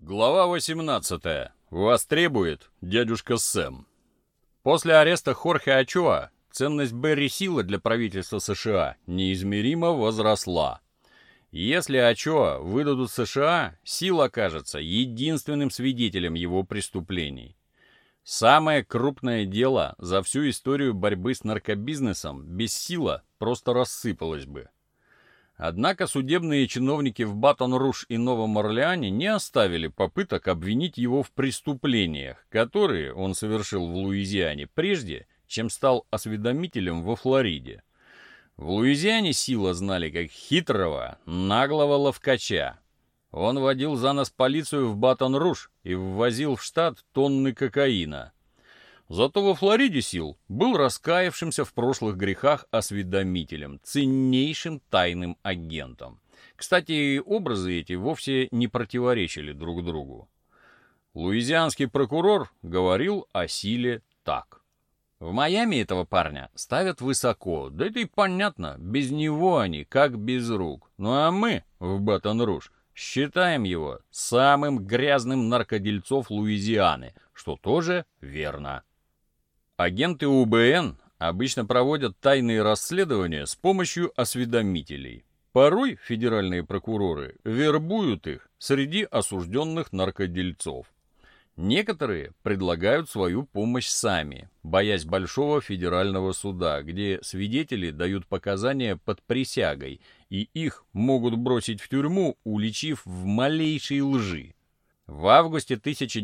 Глава 18. Вас требует дядюшка Сэм. После ареста Хорхе Очоа ценность Берри Сила для правительства США неизмеримо возросла. Если Очоа выдадут США, Сил окажется единственным свидетелем его преступлений. Самое крупное дело за всю историю борьбы с наркобизнесом без Сила просто рассыпалось бы. Однако судебные чиновники в Батон-Руж и Новом Орлеане не оставили попыток обвинить его в преступлениях, которые он совершил в Луизиане прежде, чем стал осведомителем во Флориде. В Луизиане Сила знали как хитрого, наглого ловкача. Он водил за нос полицию в Батон-Руж и ввозил в штат тонны кокаина. Зато во Флориде Сил был раскаявшимся в прошлых грехах осведомителем, ценнейшим тайным агентом. Кстати, образы эти вовсе не противоречили друг другу. Луизианский прокурор говорил о Силе так. В Майами этого парня ставят высоко, да это и понятно, без него они как без рук. Ну а мы в Батон-Руж считаем его самым грязным наркодельцов Луизианы, что тоже верно. Агенты УБН обычно проводят тайные расследования с помощью осведомителей. Порой федеральные прокуроры вербуют их среди осужденных наркодельцов. Некоторые предлагают свою помощь сами, боясь большого федерального суда, где свидетели дают показания под присягой, и их могут бросить в тюрьму, уличив в малейшей лжи. В августе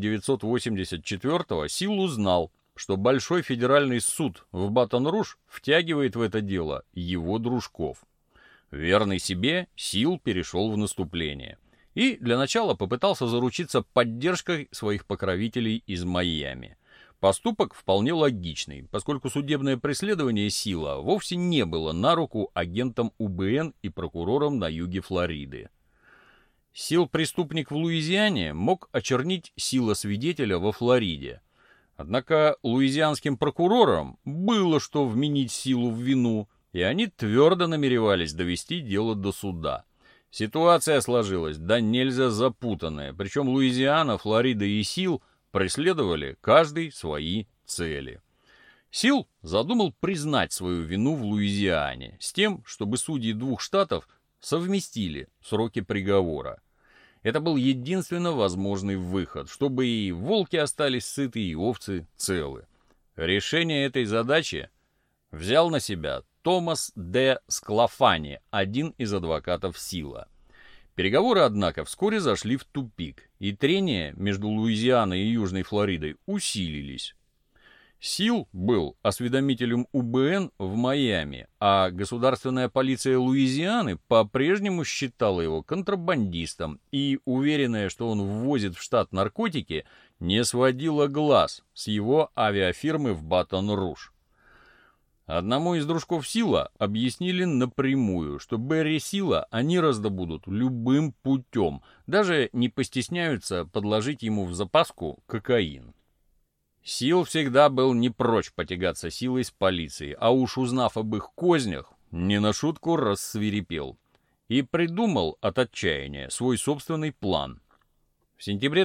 1984-го Сил узнал, что Большой федеральный суд в Батон-Руж втягивает в это дело его дружков. Верный себе, Сил перешел в наступление. И для начала попытался заручиться поддержкой своих покровителей из Майами. Поступок вполне логичный, поскольку судебное преследование Сила вовсе не было на руку агентам УБН и прокурорам на юге Флориды. Сил-преступник в Луизиане мог очернить Сила свидетеля во Флориде. Однако луизианским прокурорам было что вменить Силу в вину, и они твердо намеревались довести дело до суда. Ситуация сложилась да нельзя запутанная, причем Луизиана, Флорида и Сил преследовали каждый свои цели. Сил задумал признать свою вину в Луизиане с тем, чтобы судьи двух штатов совместили сроки приговора. Это был единственно возможный выход, чтобы и волки остались сыты, и овцы целы. Решение этой задачи взял на себя Томас Д. Склафани, один из адвокатов Сила. Переговоры, однако, вскоре зашли в тупик, и трения между Луизианой и Южной Флоридой усилились. Сил был осведомителем УБН в Майами, а государственная полиция Луизианы по-прежнему считала его контрабандистом и, уверенная, что он ввозит в штат наркотики, не сводила глаз с его авиафирмы в Батон-Руж. Одному из дружков Сила объяснили напрямую, что Берри Сила они раздобудут любым путем, даже не постесняются подложить ему в запаску кокаин. Сил всегда был не прочь потягаться силой с полицией, а уж узнав об их кознях, не на шутку рассвирепел и придумал от отчаяния свой собственный план. В сентябре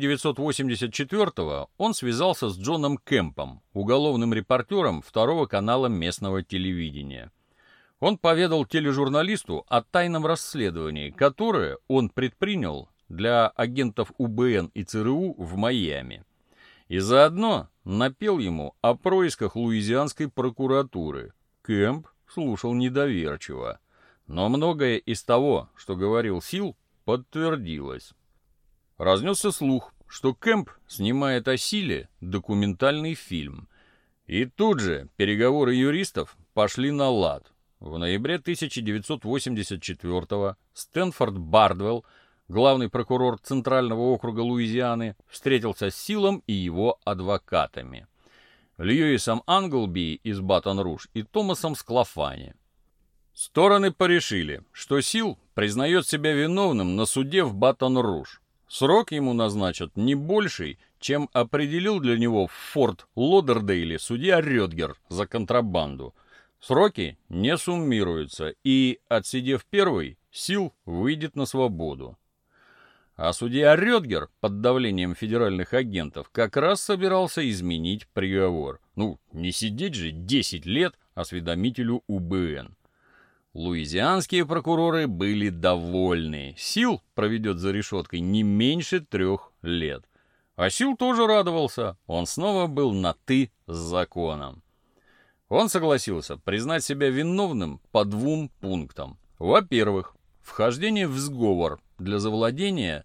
1984-го он связался с Джоном Кэмпом, уголовным репортером второго канала местного телевидения. Он поведал тележурналисту о тайном расследовании, которое он предпринял для агентов УБН и ЦРУ в Майами. И заодно напел ему о происках луизианской прокуратуры. Кэмп слушал недоверчиво. Но многое из того, что говорил Сил, подтвердилось. Разнесся слух, что Кэмп снимает о Силе документальный фильм. И тут же переговоры юристов пошли на лад. В ноябре 1984-го Стэнфорд Бардвелл, главный прокурор Центрального округа Луизианы, встретился с Силом и его адвокатами. Льюисом Англби из Батон-Руж и Томасом Склафани. Стороны порешили, что Сил признает себя виновным на суде в Батон-Руж. Срок ему назначат не больший, чем определил для него в Форт Лодердейле судья Рёдгер за контрабанду. Сроки не суммируются, и, отсидев первый, Сил выйдет на свободу. А судья Рёдгер под давлением федеральных агентов как раз собирался изменить приговор. Ну, не сидеть же 10 лет осведомителю УБН. Луизианские прокуроры были довольны. Сил проведет за решеткой не меньше 3 лет. А Сил тоже радовался. Он снова был на «ты» с законом. Он согласился признать себя виновным по 2 пунктам. Во-первых, вхождение в сговор для завладения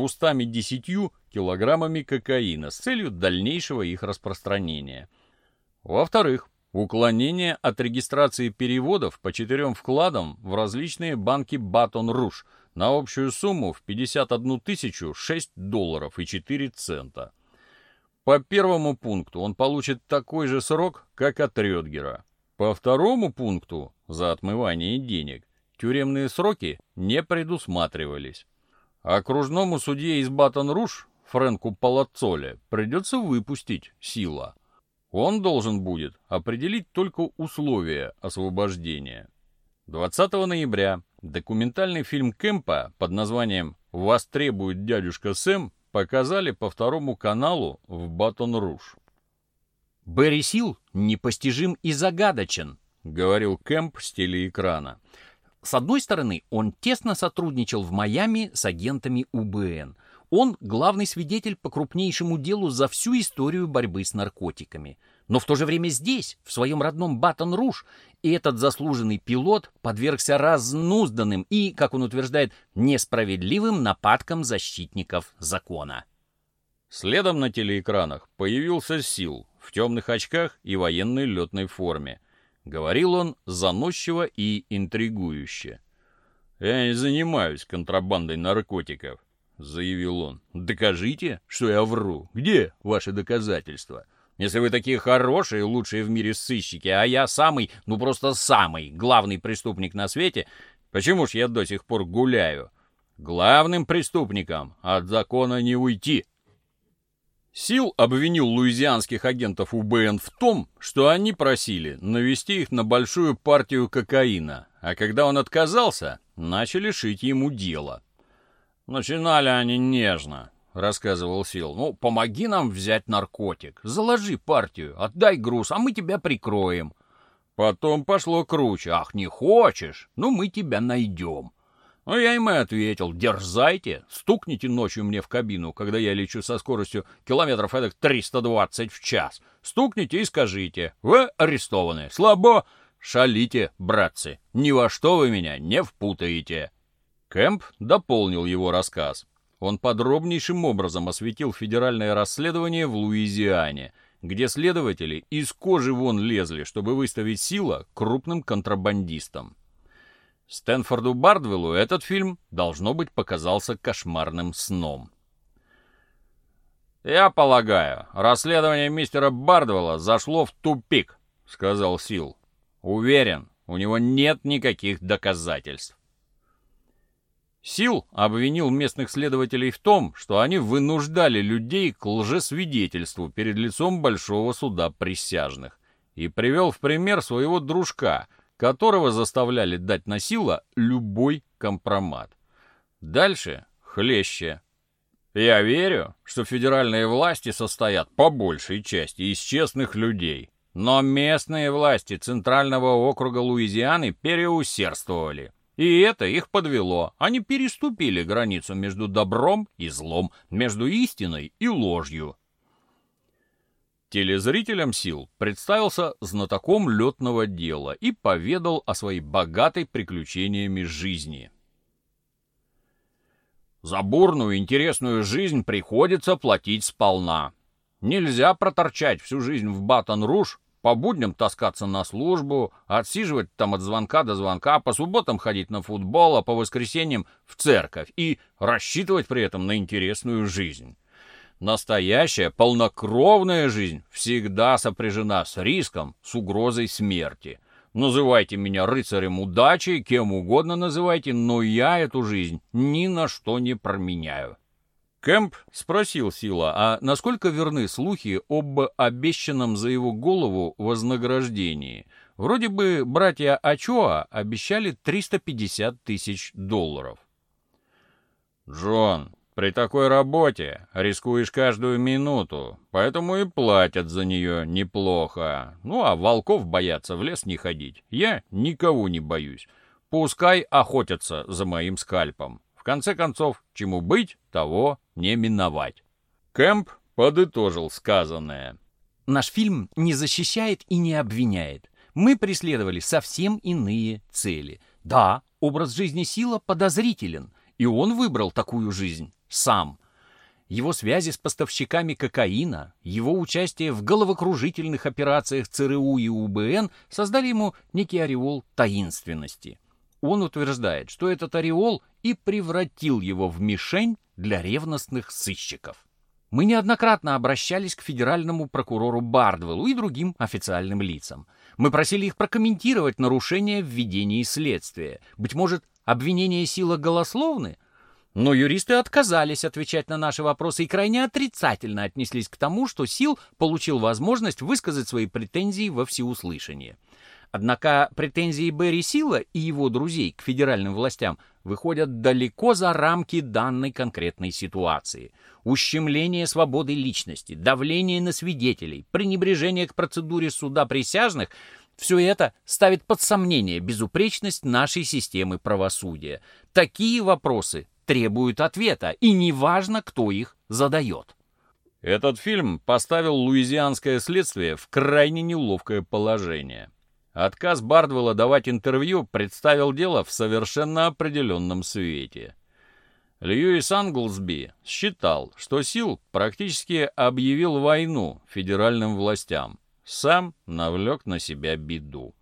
210 килограммами кокаина с целью дальнейшего их распространения. Во-вторых, уклонение от регистрации переводов по 4 вкладам в различные банки Батон-Руж на общую сумму в 51 006 долларов и 4 цента. По первому пункту он получит такой же срок, как от Рёдгера. По второму пункту, за отмывание денег, тюремные сроки не предусматривались. Окружному судье из Батон-Руж, Фрэнку Палаццоле, придется выпустить Сила. Он должен будет определить только условия освобождения. 20 ноября документальный фильм Кэмпа под названием «Вас требует дядюшка Сэм» показали по 2 каналу в Батон-Руж. «Берри Сил непостижим и загадочен», — говорил Кэмп с телеэкрана. «С одной стороны, он тесно сотрудничал в Майами с агентами УБН. Он главный свидетель по крупнейшему делу за всю историю борьбы с наркотиками. Но в то же время здесь, в своем родном Батон-Руж, этот заслуженный пилот подвергся разнузданным и, как он утверждает, несправедливым нападкам защитников закона». Следом на телеэкранах появился Сил в темных очках и военной летной форме. Говорил он заносчиво и интригующе. «Я не занимаюсь контрабандой наркотиков», — заявил он. «Докажите, что я вру. Где ваши доказательства? Если вы такие хорошие, лучшие в мире сыщики, а я самый, ну просто самый главный преступник на свете, почему ж я до сих пор гуляю? Главным преступникам от закона не уйти». Сил обвинил луизианских агентов УБН в том, что они просили навести их на большую партию кокаина, а когда он отказался, начали шить ему дело. «Начинали они нежно», — рассказывал Сил. «Ну, помоги нам взять наркотик, заложи партию, отдай груз, а мы тебя прикроем». Потом пошло круче. «Ах, не хочешь? Ну, мы тебя найдем». Ну, я им и ответил: дерзайте, стукните ночью мне в кабину, когда я лечу со скоростью километров эдак 320 в час. Стукните и скажите: вы арестованы. Слабо? Шалите, братцы, ни во что вы меня не впутаете. Кэмп дополнил его рассказ. Он подробнейшим образом осветил федеральное расследование в Луизиане, где следователи из кожи вон лезли, чтобы выставить Сила крупным контрабандистом. Стэнфорду Бардвеллу этот фильм, должно быть, показался кошмарным сном. «Я полагаю, расследование мистера Бардвелла зашло в тупик», — сказал Сил. «Уверен, у него нет никаких доказательств». Сил обвинил местных следователей в том, что они вынуждали людей к лжесвидетельству перед лицом большого суда присяжных, и привел в пример своего дружка, которого заставляли дать на Сила любой компромат. Дальше хлеще. «Я верю, что федеральные власти состоят по большей части из честных людей, но местные власти Центрального округа Луизианы переусердствовали. И это их подвело. Они переступили границу между добром и злом, между истиной и ложью». Телезрителям Сил представился знатоком летного дела и поведал о своей богатой приключениями жизни. «За бурную интересную жизнь приходится платить сполна. Нельзя проторчать всю жизнь в Батон-Руж, по будням таскаться на службу, отсиживать там от звонка до звонка, по субботам ходить на футбол, а по воскресеньям в церковь и рассчитывать при этом на интересную жизнь. Настоящая полнокровная жизнь всегда сопряжена с риском, с угрозой смерти. Называйте меня рыцарем удачи, кем угодно называйте, но я эту жизнь ни на что не променяю». Кэмп спросил Сила, а насколько верны слухи об обещанном за его голову вознаграждении? Вроде бы братья Ачоа обещали $350 000. «Джон, При такой работе рискуешь каждую минуту, поэтому и платят за нее неплохо. Ну, а волков боятся в лес не ходить. Я никого не боюсь. Пускай охотятся за моим скальпом. В конце концов, чему быть, того не миновать». Кэмп подытожил сказанное. Наш фильм не защищает и не обвиняет. Мы преследовали совсем иные цели. Да, образ жизни Сила подозрителен, и он выбрал такую жизнь сам. Его связи с поставщиками кокаина, его участие в головокружительных операциях ЦРУ и УБН создали ему некий ореол таинственности. Он утверждает, что этот ореол и превратил его в мишень для ревностных сыщиков. Мы неоднократно обращались к федеральному прокурору Бардвеллу и другим официальным лицам. Мы просили их прокомментировать нарушения в ведении следствия. Быть может, обвинения Сила голословны? Но юристы отказались отвечать на наши вопросы и крайне отрицательно отнеслись к тому, что Сил получил возможность высказать свои претензии во всеуслышание. Однако претензии Берри Сила и его друзей к федеральным властям выходят далеко за рамки данной конкретной ситуации. Ущемление свободы личности, давление на свидетелей, пренебрежение к процедуре суда присяжных — все это ставит под сомнение безупречность нашей системы правосудия. Такие вопросы требуют ответа, и неважно, кто их задает. Этот фильм поставил луизианское следствие в крайне неловкое положение. Отказ Бардвелла давать интервью представил дело в совершенно определенном свете. Льюис Англсби считал, что Сил практически объявил войну федеральным властям, сам навлек на себя беду.